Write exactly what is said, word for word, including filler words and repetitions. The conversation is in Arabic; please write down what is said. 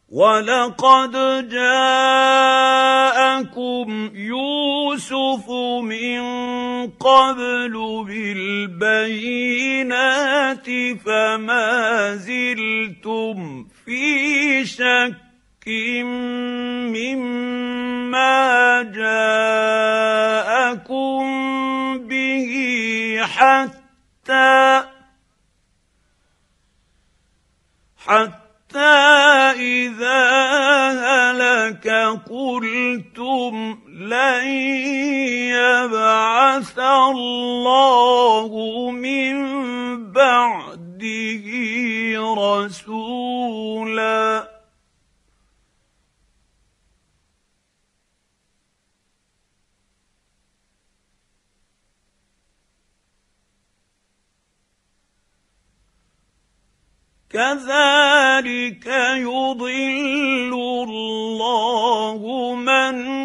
وَلَقَدْ جَاءَكُمْ يُوسُفُ مِن قَبْلُ بِالْبَيِّنَاتِ فَمَا زِلْتُمْ فِي شَكٍّ مِّمَّا جَاءَكُم بِهِ حَتَّىٰ حَتَّىٰ إِذَا هَلَكَ قُلْتُمْ لَن يَبْعَثَ اللَّهُ مِن بَعْدِهِ رَسُولًا كَذَٰلِكَ يُضِلُّ اللَّهُ مَنْ